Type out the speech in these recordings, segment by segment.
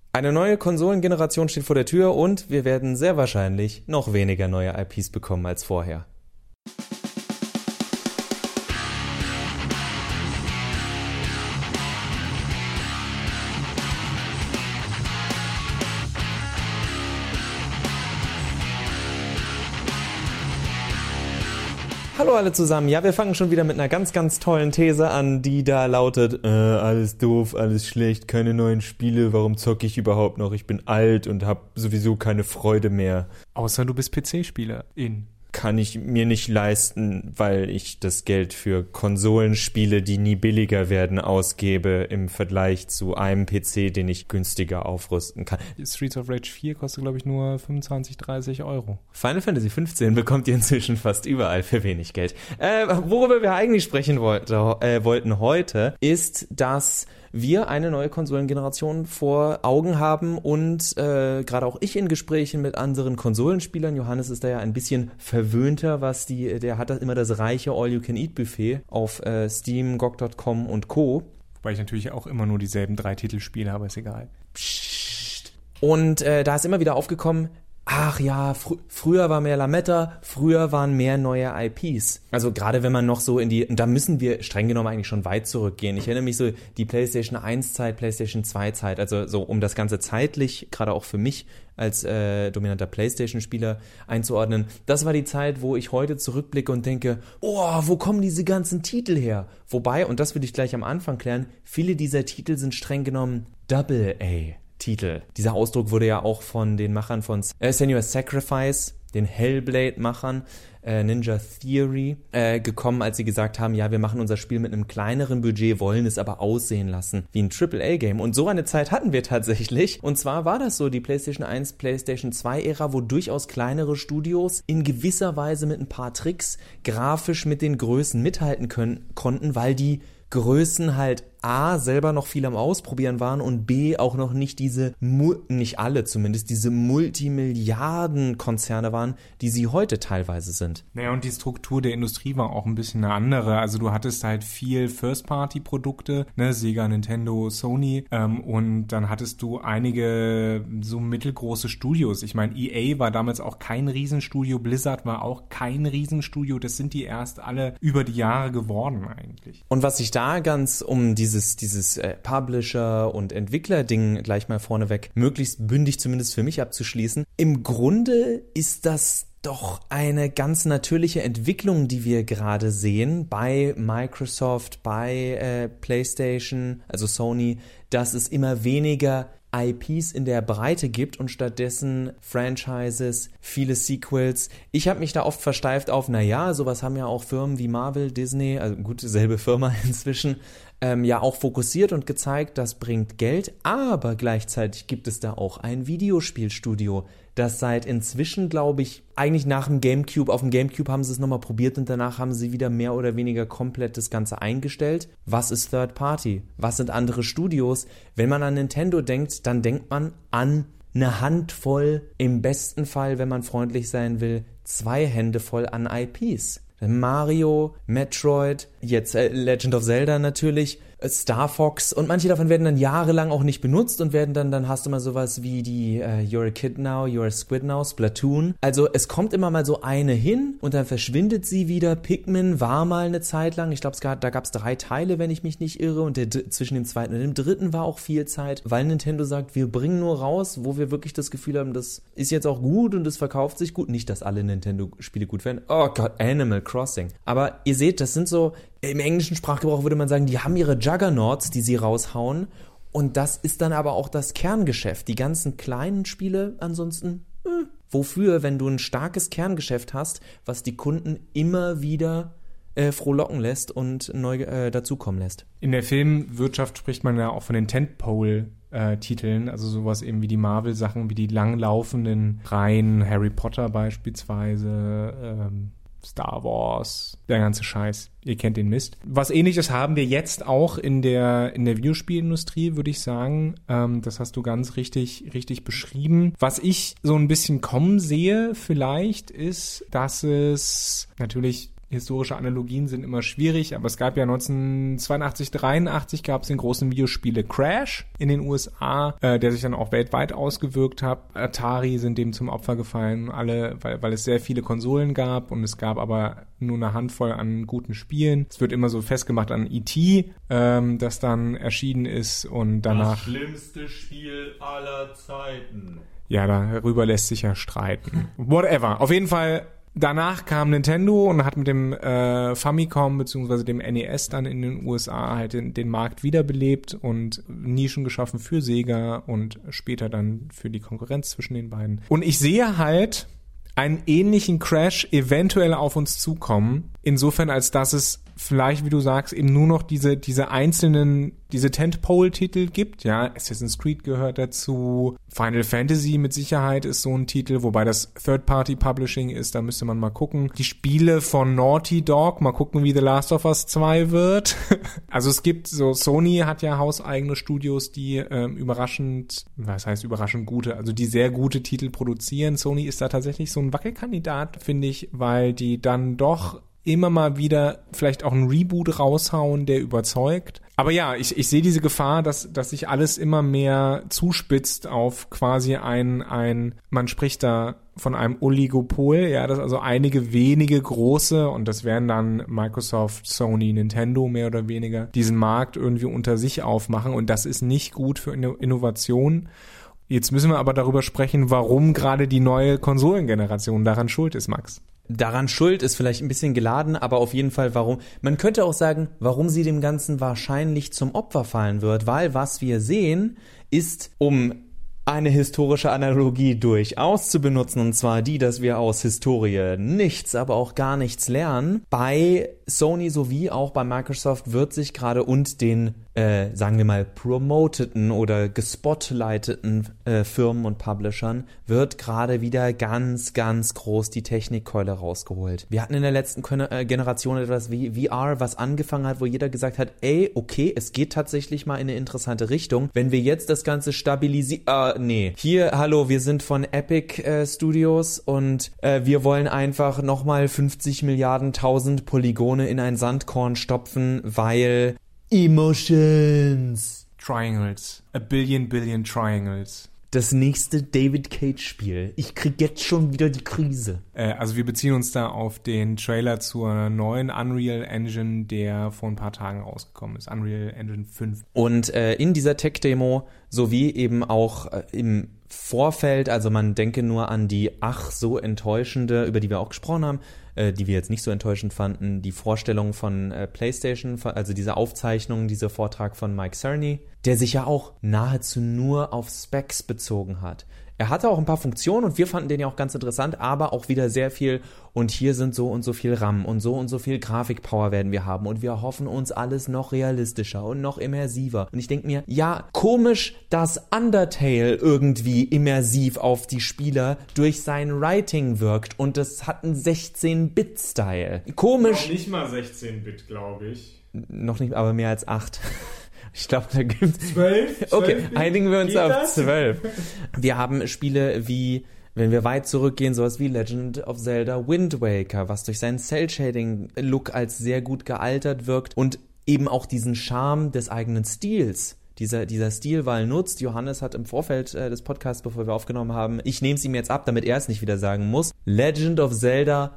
Eine neue Konsolengeneration steht vor der Tür und wir werden sehr wahrscheinlich noch weniger neue IPs bekommen als vorher. Hallo alle zusammen. Ja, wir fangen schon wieder mit einer ganz, ganz tollen These an, die da lautet, alles doof, alles schlecht, keine neuen Spiele, warum zocke ich überhaupt noch? Ich bin alt und habe sowieso keine Freude mehr. Außer du bist PC-Spielerin. Kann ich mir nicht leisten, weil ich das Geld für Konsolenspiele, die nie billiger werden, ausgebe im Vergleich zu einem PC, den ich günstiger aufrüsten kann. Streets of Rage 4 kostet, glaube ich, nur 25, 30 Euro. Final Fantasy 15 bekommt ihr inzwischen fast überall für wenig Geld. Worüber wir eigentlich sprechen wollten heute, ist, dass wir eine neue Konsolengeneration vor Augen haben und gerade auch ich in Gesprächen mit anderen Konsolenspielern, Johannes ist da ja ein bisschen verwöhnter, der hat immer das reiche All-You-Can-Eat-Buffet auf Steam, GOG.com und Co. Wobei ich natürlich auch immer nur dieselben 3 Titel spiele, aber ist egal. Psst. Und da ist immer wieder aufgekommen, ach ja, früher war mehr Lametta, früher waren mehr neue IPs. Also gerade wenn man noch so da müssen wir streng genommen eigentlich schon weit zurückgehen. Ich erinnere mich so, die PlayStation 1-Zeit, PlayStation 2-Zeit, also so um das Ganze zeitlich, gerade auch für mich als dominanter PlayStation-Spieler einzuordnen. Das war die Zeit, wo ich heute zurückblicke und denke, oh, wo kommen diese ganzen Titel her? Wobei, und das will ich gleich am Anfang klären, viele dieser Titel sind streng genommen AA-Titel. Dieser Ausdruck wurde ja auch von den Machern von Senua's Sacrifice, den Hellblade-Machern, Ninja Theory, gekommen, als sie gesagt haben, ja, wir machen unser Spiel mit einem kleineren Budget, wollen es aber aussehen lassen wie ein AAA-Game. Und so eine Zeit hatten wir tatsächlich. Und zwar war das so die PlayStation 1, PlayStation 2-Ära, wo durchaus kleinere Studios in gewisser Weise mit ein paar Tricks grafisch mit den Größen mithalten konnten, weil die Größen halt A, selber noch viel am Ausprobieren waren und B, auch noch nicht nicht alle zumindest, diese Multimilliarden-Konzerne waren, die sie heute teilweise sind. Naja, und die Struktur der Industrie war auch ein bisschen eine andere. Also du hattest halt viel First-Party-Produkte, ne, Sega, Nintendo, Sony, und dann hattest du einige so mittelgroße Studios. Ich meine, EA war damals auch kein Riesenstudio, Blizzard war auch kein Riesenstudio, das sind die erst alle über die Jahre geworden eigentlich. Und was sich da ganz um dieses Publisher- und Entwickler-Ding gleich mal vorneweg möglichst bündig zumindest für mich abzuschließen. Im Grunde ist das doch eine ganz natürliche Entwicklung, die wir gerade sehen bei Microsoft, bei PlayStation, also Sony, dass es immer weniger IPs in der Breite gibt und stattdessen Franchises, viele Sequels. Ich habe mich da oft versteift auf, sowas haben ja auch Firmen wie Marvel, Disney, also gut, selbe Firma inzwischen, ja auch fokussiert und gezeigt, das bringt Geld, aber gleichzeitig gibt es da auch ein Videospielstudio, das seit inzwischen, glaube ich, eigentlich nach dem GameCube, auf dem GameCube haben sie es nochmal probiert und danach haben sie wieder mehr oder weniger komplett das Ganze eingestellt. Was ist Third Party? Was sind andere Studios? Wenn man an Nintendo denkt, dann denkt man an eine Handvoll, im besten Fall, wenn man freundlich sein will, 2 Hände voll an IPs. Mario, Metroid, jetzt Legend of Zelda natürlich, Star Fox und manche davon werden dann jahrelang auch nicht benutzt und werden dann hast du mal sowas wie die You're a Kid Now, You're a Squid Now, Splatoon. Also es kommt immer mal so eine hin und dann verschwindet sie wieder. Pikmin war mal eine Zeit lang, ich glaube da gab es 3 Teile, wenn ich mich nicht irre und zwischen dem 2. und dem 3. war auch viel Zeit, weil Nintendo sagt, wir bringen nur raus, wo wir wirklich das Gefühl haben, das ist jetzt auch gut und es verkauft sich gut. Nicht, dass alle Nintendo-Spiele gut werden. Oh Gott, Animal Crossing. Aber ihr seht, das sind so, im englischen Sprachgebrauch würde man sagen, die haben ihre Juggernauts, die sie raushauen. Und das ist dann aber auch das Kerngeschäft. Die ganzen kleinen Spiele ansonsten, wofür, wenn du ein starkes Kerngeschäft hast, was die Kunden immer wieder frohlocken lässt und neu dazukommen lässt. In der Filmwirtschaft spricht man ja auch von den Tentpole-Titeln, also sowas eben wie die Marvel-Sachen, wie die langlaufenden Reihen, Harry Potter beispielsweise, Star Wars, der ganze Scheiß. Ihr kennt den Mist. Was Ähnliches haben wir jetzt auch in der Videospielindustrie, würde ich sagen. Das hast du ganz richtig beschrieben. Was ich so ein bisschen kommen sehe vielleicht, ist, dass es natürlich Historische Analogien sind immer schwierig, aber es gab ja 1982, 83 gab es den großen Videospiele Crash in den USA, der sich dann auch weltweit ausgewirkt hat. Atari sind dem zum Opfer gefallen, alle, weil es sehr viele Konsolen gab und es gab aber nur eine Handvoll an guten Spielen. Es wird immer so festgemacht an E.T., das dann erschienen ist und danach... Das schlimmste Spiel aller Zeiten. Ja, darüber lässt sich ja streiten. Whatever. Auf jeden Fall, danach kam Nintendo und hat mit dem Famicom bzw. dem NES dann in den USA halt den Markt wiederbelebt und Nischen geschaffen für Sega und später dann für die Konkurrenz zwischen den beiden. Und ich sehe halt einen ähnlichen Crash eventuell auf uns zukommen, insofern als dass es vielleicht, wie du sagst, eben nur noch diese einzelnen, diese Tentpole-Titel gibt, ja, Assassin's Creed gehört dazu, Final Fantasy mit Sicherheit ist so ein Titel, wobei das Third-Party-Publishing ist, da müsste man mal gucken. Die Spiele von Naughty Dog, mal gucken, wie The Last of Us 2 wird. Also es gibt so, Sony hat ja hauseigene Studios, die überraschend gute, also die sehr gute Titel produzieren. Sony ist da tatsächlich so ein Wackelkandidat, finde ich, weil die dann doch immer mal wieder vielleicht auch einen Reboot raushauen, der überzeugt. Aber ja, ich sehe diese Gefahr, dass sich alles immer mehr zuspitzt auf quasi man spricht da von einem Oligopol, ja, dass also einige wenige große, und das wären dann Microsoft, Sony, Nintendo mehr oder weniger, diesen Markt irgendwie unter sich aufmachen und das ist nicht gut für Innovation. Jetzt müssen wir aber darüber sprechen, warum gerade die neue Konsolengeneration daran schuld ist, Max. Daran schuld ist vielleicht ein bisschen geladen, aber auf jeden Fall warum. Man könnte auch sagen, warum sie dem Ganzen wahrscheinlich zum Opfer fallen wird, weil was wir sehen ist, um eine historische Analogie durchaus zu benutzen, und zwar die, dass wir aus Historie nichts, aber auch gar nichts lernen. Bei Sony sowie auch bei Microsoft wird sich gerade und den, sagen wir mal, promoteten oder gespotlighteten Firmen und Publishern wird gerade wieder ganz, ganz groß die Technikkeule rausgeholt. Wir hatten in der letzten Generation etwas wie VR, was angefangen hat, wo jeder gesagt hat, ey, okay, es geht tatsächlich mal in eine interessante Richtung. Wenn wir jetzt das Ganze stabilisieren, hier, hallo, wir sind von Epic Studios und wir wollen einfach nochmal 50 Milliarden 1000 Polygone in ein Sandkorn stopfen, weil Emotions. Triangles. A billion triangles. Das nächste David Cage-Spiel. Ich krieg jetzt schon wieder die Krise. Also wir beziehen uns da auf den Trailer zur neuen Unreal Engine, der vor ein paar Tagen rausgekommen ist. Unreal Engine 5. Und in dieser Tech-Demo sowie eben auch im Vorfeld, also man denke nur an die ach so enttäuschende, über die wir auch gesprochen haben, die wir jetzt nicht so enttäuschend fanden, die Vorstellung von PlayStation, also diese Aufzeichnung, dieser Vortrag von Mike Cerny, der sich ja auch nahezu nur auf Specs bezogen hat. Er hatte auch ein paar Funktionen und wir fanden den ja auch ganz interessant, aber auch wieder sehr viel und hier sind so und so viel RAM und so viel Grafikpower werden wir haben und wir hoffen uns alles noch realistischer und noch immersiver. Und ich denke mir, ja, komisch, dass Undertale irgendwie immersiv auf die Spieler durch sein Writing wirkt und das hat einen 16-Bit-Style. Komisch. Noch nicht mal 16-Bit, glaube ich. Noch nicht, aber mehr als 8. Ich glaube, da gibt's 12? Okay, einigen wir uns auf das? 12. Wir haben Spiele wie, wenn wir weit zurückgehen, sowas wie Legend of Zelda Wind Waker, was durch seinen Cell-Shading-Look als sehr gut gealtert wirkt und eben auch diesen Charme des eigenen Stils. Dieser Stilwahl nutzt. Johannes hat im Vorfeld des Podcasts, bevor wir aufgenommen haben, ich nehme es ihm jetzt ab, damit er es nicht wieder sagen muss, Legend of Zelda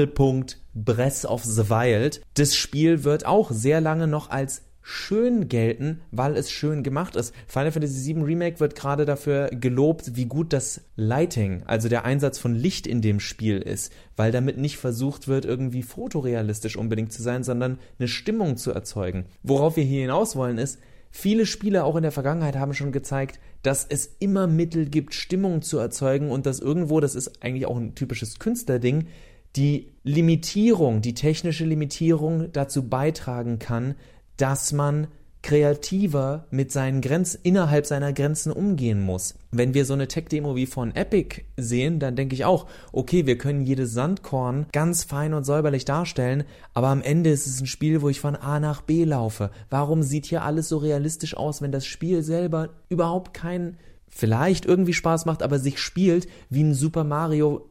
Breath of the Wild. Das Spiel wird auch sehr lange noch als schön gelten, weil es schön gemacht ist. Final Fantasy VII Remake wird gerade dafür gelobt, wie gut das Lighting, also der Einsatz von Licht in dem Spiel ist, weil damit nicht versucht wird, irgendwie fotorealistisch unbedingt zu sein, sondern eine Stimmung zu erzeugen. Worauf wir hier hinaus wollen ist, viele Spiele auch in der Vergangenheit haben schon gezeigt, dass es immer Mittel gibt, Stimmung zu erzeugen und dass irgendwo, das ist eigentlich auch ein typisches Künstlerding, die Limitierung, die technische Limitierung dazu beitragen kann, dass man kreativer mit seinen innerhalb seiner Grenzen umgehen muss. Wenn wir so eine Tech-Demo wie von Epic sehen, dann denke ich auch, okay, wir können jedes Sandkorn ganz fein und säuberlich darstellen, aber am Ende ist es ein Spiel, wo ich von A nach B laufe. Warum sieht hier alles so realistisch aus, wenn das Spiel selber überhaupt keinen vielleicht irgendwie Spaß macht, aber sich spielt wie ein Super Mario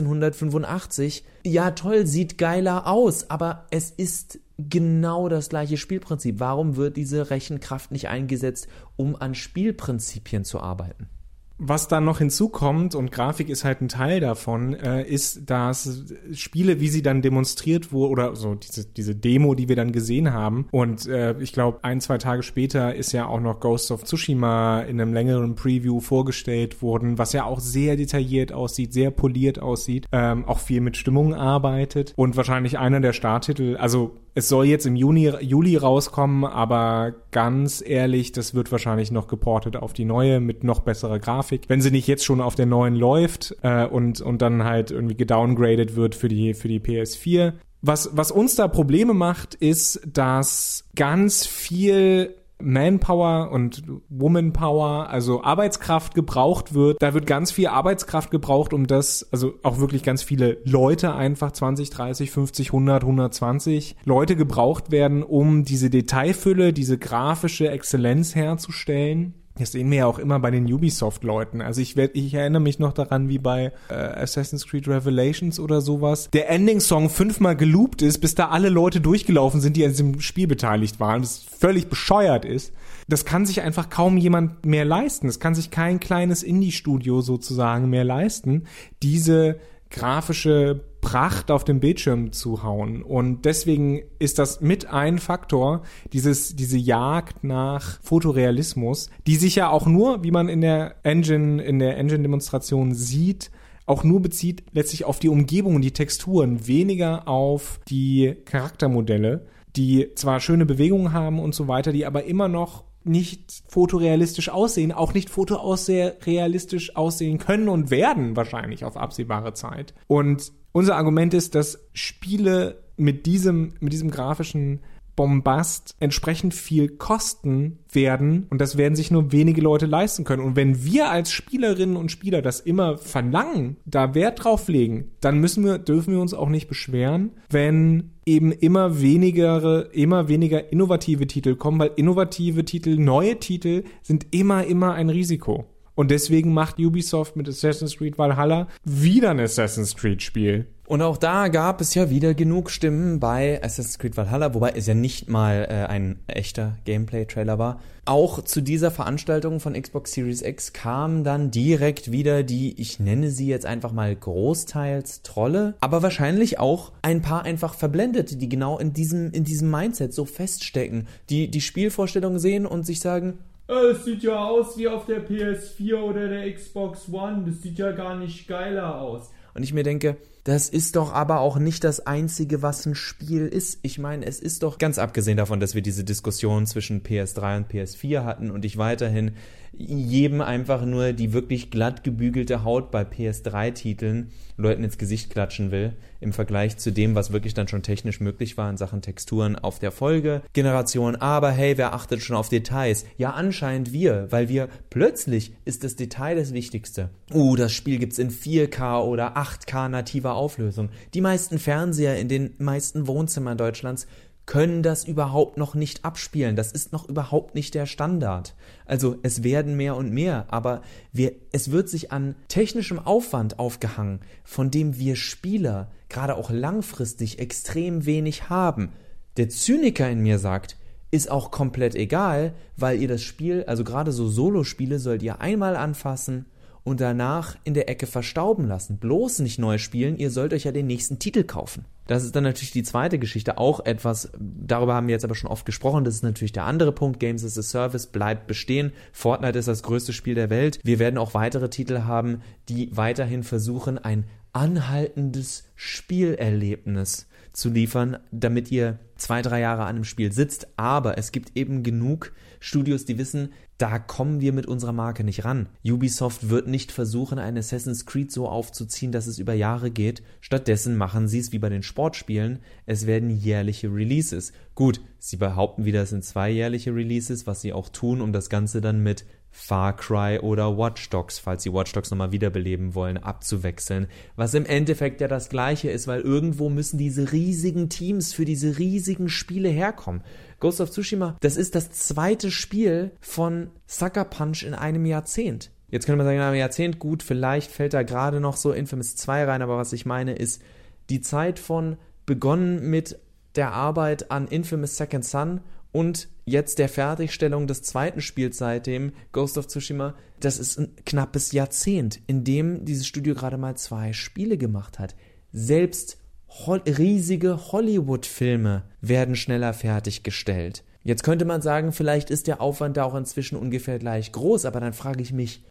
1985. Ja, toll, sieht geiler aus, aber es ist genau das gleiche Spielprinzip. Warum wird diese Rechenkraft nicht eingesetzt, um an Spielprinzipien zu arbeiten? Was dann noch hinzukommt, und Grafik ist halt ein Teil davon, ist, dass Spiele, wie sie dann demonstriert wurden, oder so diese Demo, die wir dann gesehen haben, und ich glaube, 1-2 Tage später ist ja auch noch Ghost of Tsushima in einem längeren Preview vorgestellt worden, was ja auch sehr detailliert aussieht, sehr poliert aussieht, auch viel mit Stimmung arbeitet und wahrscheinlich einer der Starttitel, also es soll jetzt im Juli rauskommen, aber ganz ehrlich, das wird wahrscheinlich noch geportet auf die neue mit noch besserer Grafik. Wenn sie nicht jetzt schon auf der neuen läuft und dann halt irgendwie gedowngradet wird für die PS4. Was uns da Probleme macht, ist, dass ganz viel Manpower und Womanpower, also Arbeitskraft gebraucht wird. Da wird ganz viel Arbeitskraft gebraucht, um das, also auch wirklich ganz viele Leute einfach, 20, 30, 50, 100, 120 Leute gebraucht werden, um diese Detailfülle, diese grafische Exzellenz herzustellen. Das sehen wir ja auch immer bei den Ubisoft-Leuten. Also ich erinnere mich noch daran, wie bei Assassin's Creed Revelations oder sowas, der Ending-Song 5-mal geloopt ist, bis da alle Leute durchgelaufen sind, die an diesem Spiel beteiligt waren. Das völlig bescheuert ist. Das kann sich einfach kaum jemand mehr leisten. Das kann sich kein kleines Indie-Studio sozusagen mehr leisten, diese grafische Pracht auf dem Bildschirm zu hauen. Und deswegen ist das mit ein Faktor, diese Jagd nach Fotorealismus, die sich ja auch nur, wie man in der Engine-Demonstration sieht, auch nur bezieht letztlich auf die Umgebung und die Texturen, weniger auf die Charaktermodelle, die zwar schöne Bewegungen haben und so weiter, die aber immer noch nicht fotorealistisch aussehen, auch nicht fotorealistisch aussehen können und werden wahrscheinlich auf absehbare Zeit. Und unser Argument ist, dass Spiele mit diesem grafischen Bombast entsprechend viel kosten werden und das werden sich nur wenige Leute leisten können. Und wenn wir als Spielerinnen und Spieler das immer verlangen, da Wert drauf legen, dann dürfen wir uns auch nicht beschweren, wenn eben immer weniger innovative Titel kommen, weil innovative Titel, neue Titel sind immer ein Risiko. Und deswegen macht Ubisoft mit Assassin's Creed Valhalla wieder ein Assassin's Creed Spiel. Und auch da gab es ja wieder genug Stimmen bei Assassin's Creed Valhalla, wobei es ja nicht mal ein echter Gameplay-Trailer war. Auch zu dieser Veranstaltung von Xbox Series X kamen dann direkt wieder die, ich nenne sie jetzt einfach mal großteils Trolle, aber wahrscheinlich auch ein paar einfach Verblendete, die genau in diesem Mindset so feststecken, die Spielvorstellungen sehen und sich sagen, es sieht ja aus wie auf der PS4 oder der Xbox One. Das sieht ja gar nicht geiler aus. Und ich mir denke, das ist doch aber auch nicht das Einzige, was ein Spiel ist. Ich meine, es ist doch, ganz abgesehen davon, dass wir diese Diskussion zwischen PS3 und PS4 hatten und ich weiterhin jedem einfach nur die wirklich glatt gebügelte Haut bei PS3-Titeln Leuten ins Gesicht klatschen will, im Vergleich zu dem, was wirklich dann schon technisch möglich war in Sachen Texturen auf der Folgegeneration. Aber hey, wer achtet schon auf Details? Ja, anscheinend weil wir plötzlich ist das Detail das Wichtigste. Das Spiel gibt's in 4K oder 8K nativer Auflösung. Die meisten Fernseher in den meisten Wohnzimmern Deutschlands können das überhaupt noch nicht abspielen. Das ist noch überhaupt nicht der Standard. Also es werden mehr und mehr, aber es wird sich an technischem Aufwand aufgehangen, von dem wir Spieler gerade auch langfristig extrem wenig haben. Der Zyniker in mir sagt, ist auch komplett egal, weil ihr das Spiel, also gerade so Solospiele, sollt ihr einmal anfassen und danach in der Ecke verstauben lassen. Bloß nicht neu spielen, ihr sollt euch ja den nächsten Titel kaufen. Das ist dann natürlich die zweite Geschichte, auch etwas, darüber haben wir jetzt aber schon oft gesprochen, das ist natürlich der andere Punkt, Games as a Service bleibt bestehen, Fortnite ist das größte Spiel der Welt, wir werden auch weitere Titel haben, die weiterhin versuchen, ein anhaltendes Spielerlebnis zu liefern, damit ihr 2-3 Jahre an einem Spiel sitzt, aber es gibt eben genug Studios, die wissen, da kommen wir mit unserer Marke nicht ran. Ubisoft wird nicht versuchen, ein Assassin's Creed so aufzuziehen, dass es über Jahre geht. Stattdessen machen sie es wie bei den Sportspielen. Es werden jährliche Releases. Gut, sie behaupten wieder, es sind 2 jährliche Releases, was sie auch tun, um das Ganze dann mit Far Cry oder Watch Dogs, falls sie Watch Dogs nochmal wiederbeleben wollen, abzuwechseln. Was im Endeffekt ja das Gleiche ist, weil irgendwo müssen diese riesigen Teams für diese riesigen Spiele herkommen. Ghost of Tsushima, das ist das 2. Spiel von Sucker Punch in einem Jahrzehnt. Jetzt könnte man sagen, na, Jahrzehnt, gut, vielleicht fällt da gerade noch so Infamous 2 rein, aber was ich meine ist, die Zeit von begonnen mit der Arbeit an Infamous Second Son und jetzt der Fertigstellung des zweiten Spiels seitdem, Ghost of Tsushima, das ist ein knappes Jahrzehnt, in dem dieses Studio gerade mal 2 Spiele gemacht hat. Selbst riesige Hollywood-Filme werden schneller fertiggestellt. Jetzt könnte man sagen, vielleicht ist der Aufwand da auch inzwischen ungefähr gleich groß, aber dann frage ich mich,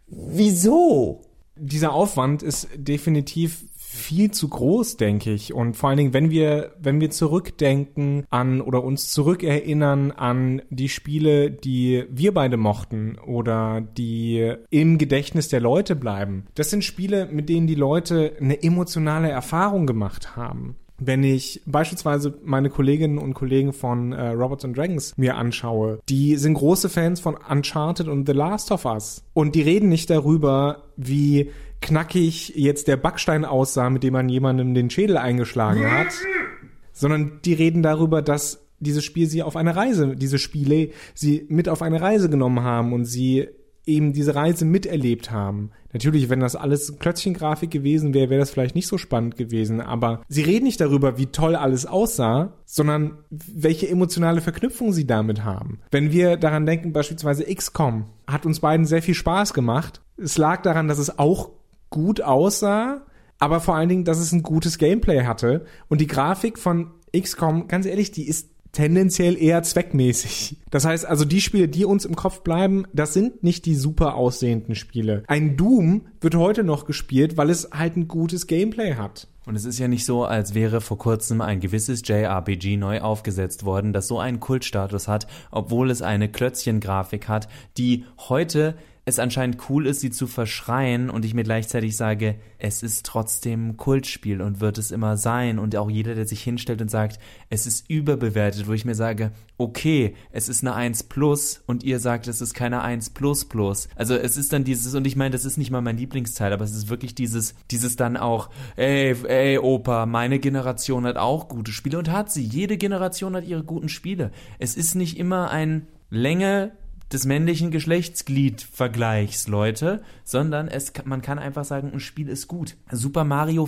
wieso? Dieser Aufwand ist definitiv viel zu groß, denke ich. Und vor allen Dingen, wenn wir zurückdenken an oder uns zurückerinnern an die Spiele, die wir beide mochten oder die im Gedächtnis der Leute bleiben. Das sind Spiele, mit denen die Leute eine emotionale Erfahrung gemacht haben. Wenn ich beispielsweise meine Kolleginnen und Kollegen von Robots & Dragons mir anschaue, die sind große Fans von Uncharted und The Last of Us. Und die reden nicht darüber, wie knackig jetzt der Backstein aussah, mit dem man jemandem den Schädel eingeschlagen hat, sondern die reden darüber, dass dieses Spiel diese Spiele sie mit auf eine Reise genommen haben und sie eben diese Reise miterlebt haben. Natürlich, wenn das alles Klötzchengrafik gewesen wäre, wäre das vielleicht nicht so spannend gewesen, aber sie reden nicht darüber, wie toll alles aussah, sondern welche emotionale Verknüpfung sie damit haben. Wenn wir daran denken, beispielsweise XCOM hat uns beiden sehr viel Spaß gemacht. Es lag daran, dass es auch gut aussah, aber vor allen Dingen, dass es ein gutes Gameplay hatte. Und die Grafik von XCOM, ganz ehrlich, die ist tendenziell eher zweckmäßig. Das heißt also, die Spiele, die uns im Kopf bleiben, das sind nicht die super aussehenden Spiele. Ein Doom wird heute noch gespielt, weil es halt ein gutes Gameplay hat. Und es ist ja nicht so, als wäre vor kurzem ein gewisses JRPG neu aufgesetzt worden, das so einen Kultstatus hat, obwohl es eine Klötzchengrafik hat, die heute es anscheinend cool ist, sie zu verschreien und ich mir gleichzeitig sage, es ist trotzdem ein Kultspiel und wird es immer sein und auch jeder, der sich hinstellt und sagt, es ist überbewertet, wo ich mir sage, okay, es ist eine 1+ und ihr sagt, es ist keine 1++. Also es ist dann dieses, und ich meine, das ist nicht mal mein Lieblingsteil, aber es ist wirklich dieses dann auch, ey Opa, meine Generation hat auch gute Spiele und hat sie. Jede Generation hat ihre guten Spiele. Es ist nicht immer ein Länge des männlichen Geschlechtsglied-Vergleichs, Leute, sondern man kann einfach sagen, ein Spiel ist gut. Mario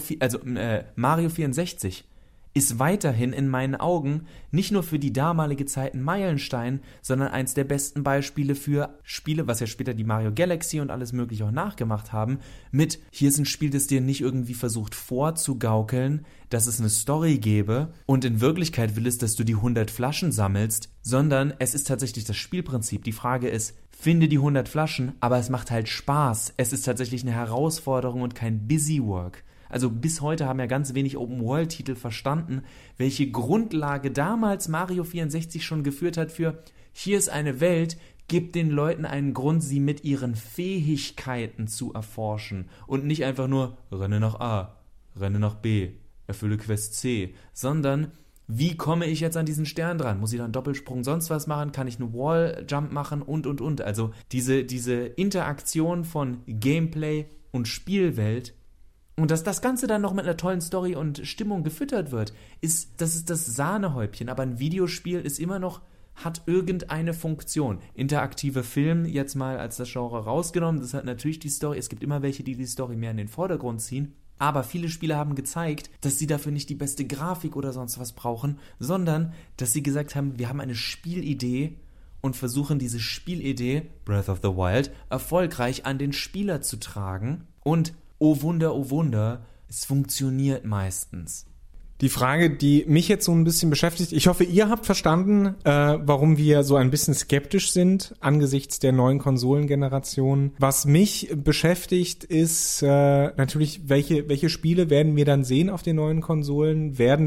64 ist weiterhin in meinen Augen nicht nur für die damalige Zeit ein Meilenstein, sondern eins der besten Beispiele für Spiele, was ja später die Mario Galaxy und alles mögliche auch nachgemacht haben, mit, hier ist ein Spiel, das dir nicht irgendwie versucht vorzugaukeln, dass es eine Story gäbe und in Wirklichkeit will es, dass du die 100 Flaschen sammelst, sondern es ist tatsächlich das Spielprinzip. Die Frage ist, finde die 100 Flaschen, aber es macht halt Spaß. Es ist tatsächlich eine Herausforderung und kein Busywork. Also bis heute haben ja ganz wenig Open-World-Titel verstanden, welche Grundlage damals Mario 64 schon geführt hat für, hier ist eine Welt, gibt den Leuten einen Grund, sie mit ihren Fähigkeiten zu erforschen und nicht einfach nur, renne nach A, renne nach B, erfülle Quest C, sondern wie komme ich jetzt an diesen Stern dran? Muss ich da einen Doppelsprung sonst was machen? Kann ich einen Wall-Jump machen? Und. Also diese Interaktion von Gameplay und Spielwelt und dass das Ganze dann noch mit einer tollen Story und Stimmung gefüttert wird, das ist das Sahnehäubchen. Aber ein Videospiel ist immer noch, hat irgendeine Funktion. Interaktive Film, jetzt mal als das Genre rausgenommen, das hat natürlich die Story. Es gibt immer welche, die Story mehr in den Vordergrund ziehen. Aber viele Spiele haben gezeigt, dass sie dafür nicht die beste Grafik oder sonst was brauchen, sondern dass sie gesagt haben, wir haben eine Spielidee und versuchen diese Spielidee, Breath of the Wild, erfolgreich an den Spieler zu tragen. Und oh Wunder, es funktioniert meistens. Die Frage, die mich jetzt so ein bisschen beschäftigt, ich hoffe, ihr habt verstanden, warum wir so ein bisschen skeptisch sind angesichts der neuen Konsolengeneration. Was mich beschäftigt, ist natürlich, welche Spiele werden wir dann sehen auf den neuen Konsolen? Werden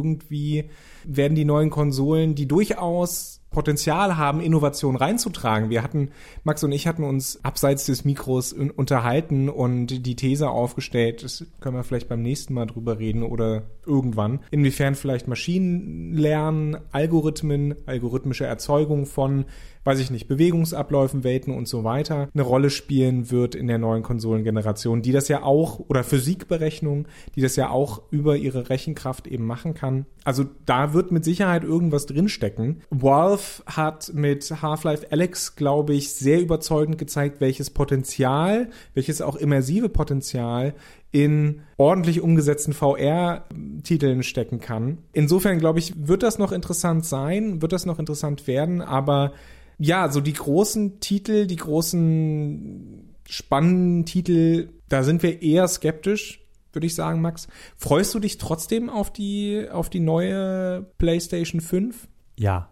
die neuen Konsolen, die durchaus Potenzial haben, Innovation reinzutragen. Max und ich hatten uns abseits des Mikros unterhalten und die These aufgestellt, das können wir vielleicht beim nächsten Mal drüber reden oder irgendwann, inwiefern vielleicht Maschinenlernen, algorithmische Erzeugung von weiß ich nicht, Bewegungsabläufen, Welten und so weiter eine Rolle spielen wird in der neuen Konsolengeneration, die das ja auch, oder Physikberechnung, die das ja auch über ihre Rechenkraft eben machen kann. Also da wird mit Sicherheit irgendwas drinstecken. Valve hat mit Half-Life Alyx, glaube ich, sehr überzeugend gezeigt, welches Potenzial, welches auch immersive Potenzial in ordentlich umgesetzten VR-Titeln stecken kann. Insofern, glaube ich, wird das noch interessant sein, wird das noch interessant werden, aber ja, so die großen Titel, die großen spannenden Titel, da sind wir eher skeptisch, würde ich sagen, Max. Freust du dich trotzdem auf die neue PlayStation 5? Ja.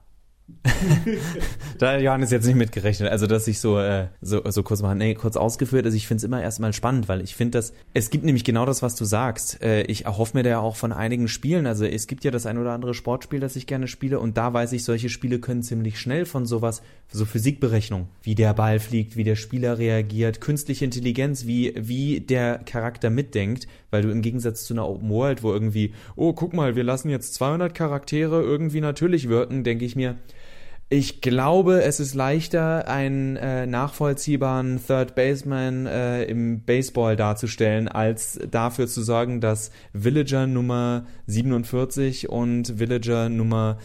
Da hat Johannes jetzt nicht mitgerechnet, also dass ich so kurz machen, kurz ausgeführt, also ich finde es immer erstmal spannend, weil ich finde, dass es gibt nämlich genau das, was du sagst. Ich erhoffe mir da ja auch von einigen Spielen, also es gibt ja das ein oder andere Sportspiel, das ich gerne spiele und da weiß ich, solche Spiele können ziemlich schnell von sowas, so Physikberechnung, wie der Ball fliegt, wie der Spieler reagiert, künstliche Intelligenz, wie der Charakter mitdenkt, weil du im Gegensatz zu einer Open World, wo irgendwie, oh, guck mal, wir lassen jetzt 200 Charaktere irgendwie natürlich wirken, denke ich mir, ich glaube, es ist leichter, einen nachvollziehbaren Third Baseman im Baseball darzustellen, als dafür zu sorgen, dass Villager Nummer 47 und Villager Nummer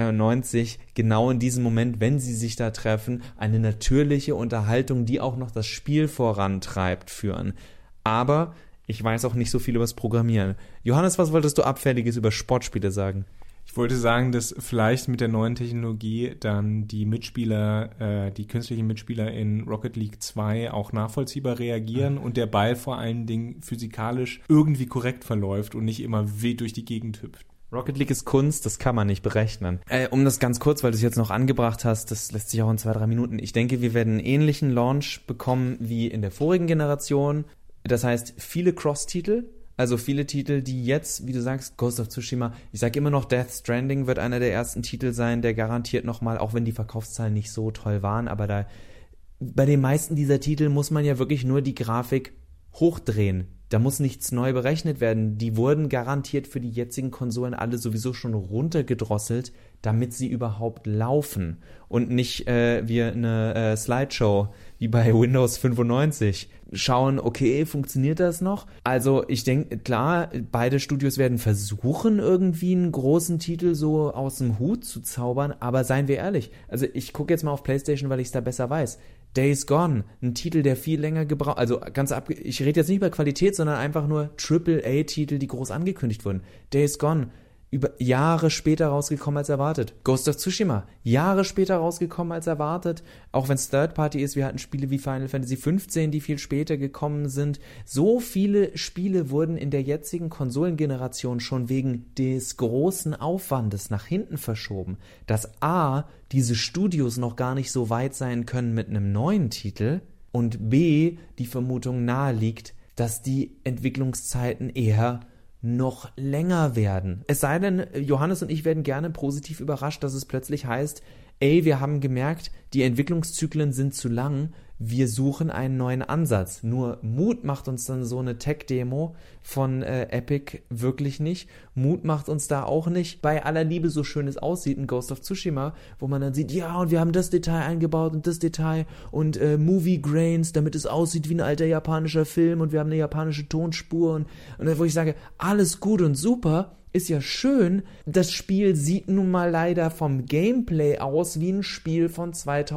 92 genau in diesem Moment, wenn sie sich da treffen, eine natürliche Unterhaltung, die auch noch das Spiel vorantreibt, führen. Aber ich weiß auch nicht so viel über das Programmieren. Johannes, was wolltest du Abfälliges über Sportspiele sagen? Ich wollte sagen, dass vielleicht mit der neuen Technologie dann die Mitspieler, die künstlichen Mitspieler in Rocket League 2 auch nachvollziehbar reagieren und der Ball vor allen Dingen physikalisch irgendwie korrekt verläuft und nicht immer wild durch die Gegend hüpft. Rocket League ist Kunst, das kann man nicht berechnen. Um das ganz kurz, weil du es jetzt noch angebracht hast, das lässt sich auch in 2-3 Minuten. Ich denke, wir werden einen ähnlichen Launch bekommen wie in der vorigen Generation. Das heißt, viele Cross-Titel. Also viele Titel, die jetzt, wie du sagst, Ghost of Tsushima, ich sage immer noch, Death Stranding wird einer der ersten Titel sein, der garantiert nochmal, auch wenn die Verkaufszahlen nicht so toll waren, aber da bei den meisten dieser Titel muss man ja wirklich nur die Grafik hochdrehen. Da muss nichts neu berechnet werden. Die wurden garantiert für die jetzigen Konsolen alle sowieso schon runtergedrosselt, damit sie überhaupt laufen und nicht wir eine Slideshow wie bei Windows 95 schauen, okay, funktioniert das noch? Also ich denke, klar, beide Studios werden versuchen, irgendwie einen großen Titel so aus dem Hut zu zaubern, aber seien wir ehrlich, also ich gucke jetzt mal auf PlayStation, weil ich es da besser weiß. Days Gone, ein Titel, der viel länger gebraucht, also ich rede jetzt nicht über Qualität, sondern einfach nur AAA-Titel, die groß angekündigt wurden. Days Gone, über Jahre später rausgekommen als erwartet. Ghost of Tsushima, Jahre später rausgekommen als erwartet, auch wenn es Third-Party ist. Wir hatten Spiele wie Final Fantasy 15, die viel später gekommen sind. So viele Spiele wurden in der jetzigen Konsolengeneration schon wegen des großen Aufwandes nach hinten verschoben, dass A, diese Studios noch gar nicht so weit sein können mit einem neuen Titel und B, die Vermutung nahe liegt, dass die Entwicklungszeiten eher noch länger werden. Es sei denn, Johannes und ich werden gerne positiv überrascht, dass es plötzlich heißt, ey, wir haben gemerkt, die Entwicklungszyklen sind zu lang, wir suchen einen neuen Ansatz. Nur Mut macht uns dann so eine Tech-Demo von Epic wirklich nicht. Mut macht uns da auch nicht. Bei aller Liebe, so schön es aussieht, in Ghost of Tsushima, wo man dann sieht, ja, und wir haben das Detail eingebaut und das Detail und Movie Grains, damit es aussieht wie ein alter japanischer Film und wir haben eine japanische Tonspur und wo ich sage, alles gut und super, ist ja schön, das Spiel sieht nun mal leider vom Gameplay aus wie ein Spiel von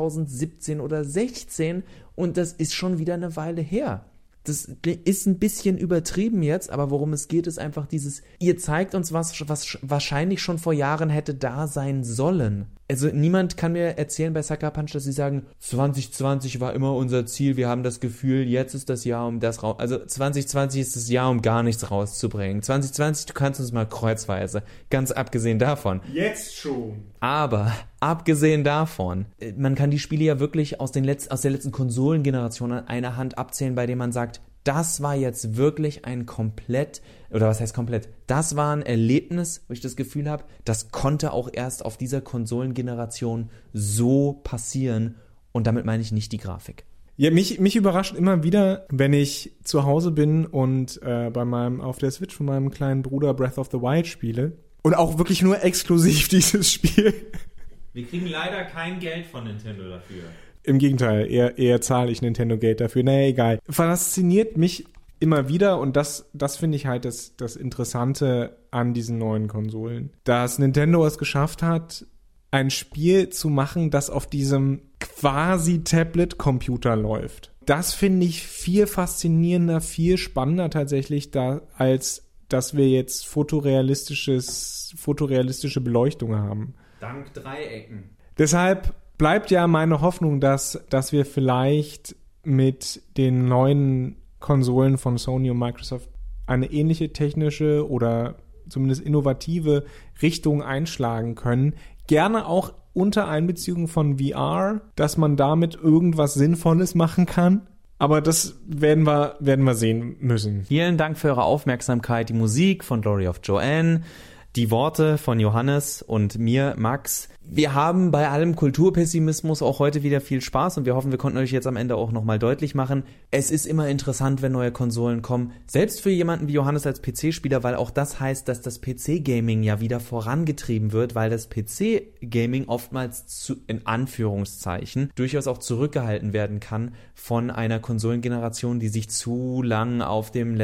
2017 oder 16 und das ist schon wieder eine Weile her. Das ist ein bisschen übertrieben jetzt, aber worum es geht, ist einfach dieses, ihr zeigt uns was wahrscheinlich schon vor Jahren hätte da sein sollen. Also niemand kann mir erzählen bei Sucker Punch, dass sie sagen, 2020 war immer unser Ziel, wir haben das Gefühl, jetzt ist das Jahr, um das raus... Also 2020 ist das Jahr, um gar nichts rauszubringen. 2020, du kannst uns mal kreuzweise, ganz abgesehen davon. Jetzt schon. Aber abgesehen davon, man kann die Spiele ja wirklich aus der letzten Konsolengeneration an einer Hand abzählen, bei dem man sagt, das war jetzt wirklich ein komplett, oder was heißt komplett, das war ein Erlebnis, wo ich das Gefühl habe, das konnte auch erst auf dieser Konsolengeneration so passieren und damit meine ich nicht die Grafik. Ja, mich überrascht immer wieder, wenn ich zu Hause bin und auf der Switch von meinem kleinen Bruder Breath of the Wild spiele und auch wirklich nur exklusiv dieses Spiel Wir kriegen leider kein Geld von Nintendo dafür. Im Gegenteil, eher zahle ich Nintendo Geld dafür. Naja, egal. Fasziniert mich immer wieder, und das finde ich halt das Interessante an diesen neuen Konsolen, dass Nintendo es geschafft hat, ein Spiel zu machen, das auf diesem quasi Tablet-Computer läuft. Das finde ich viel faszinierender, viel spannender tatsächlich, als dass wir jetzt fotorealistische Beleuchtung haben. Dank Dreiecken. Deshalb bleibt ja meine Hoffnung, dass wir vielleicht mit den neuen Konsolen von Sony und Microsoft eine ähnliche technische oder zumindest innovative Richtung einschlagen können. Gerne auch unter Einbeziehung von VR, dass man damit irgendwas Sinnvolles machen kann. Aber das werden wir sehen müssen. Vielen Dank für eure Aufmerksamkeit. Die Musik von Glory of Joanne, die Worte von Johannes und mir, Max. Wir haben bei allem Kulturpessimismus auch heute wieder viel Spaß und wir hoffen, wir konnten euch jetzt am Ende auch nochmal deutlich machen, es ist immer interessant, wenn neue Konsolen kommen, selbst für jemanden wie Johannes als PC-Spieler, weil auch das heißt, dass das PC-Gaming ja wieder vorangetrieben wird, weil das PC-Gaming oftmals in Anführungszeichen durchaus auch zurückgehalten werden kann von einer Konsolengeneration, die sich zu lang auf dem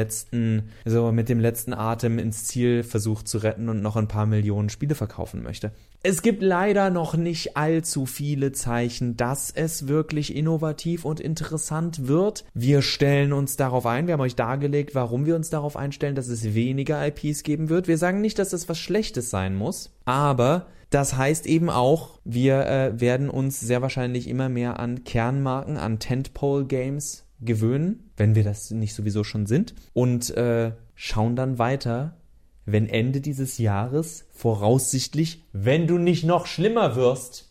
mit dem letzten Atem ins Ziel versucht zu retten und noch ein paar Millionen Spiele verkaufen möchte. Es gibt leider noch nicht allzu viele Zeichen, dass es wirklich innovativ und interessant wird. Wir stellen uns darauf ein, wir haben euch dargelegt, warum wir uns darauf einstellen, dass es weniger IPs geben wird. Wir sagen nicht, dass das was Schlechtes sein muss, aber das heißt eben auch, wir werden uns sehr wahrscheinlich immer mehr an Kernmarken, an Tentpole-Games gewöhnen, wenn wir das nicht sowieso schon sind, und schauen dann weiter, wenn Ende dieses Jahres voraussichtlich, wenn du nicht noch schlimmer wirst,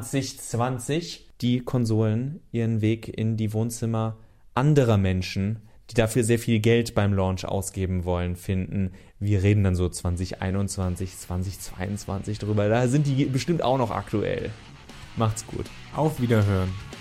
2020, die Konsolen ihren Weg in die Wohnzimmer anderer Menschen, die dafür sehr viel Geld beim Launch ausgeben wollen, finden. Wir reden dann so 2021, 2022 drüber. Da sind die bestimmt auch noch aktuell. Macht's gut. Auf Wiederhören.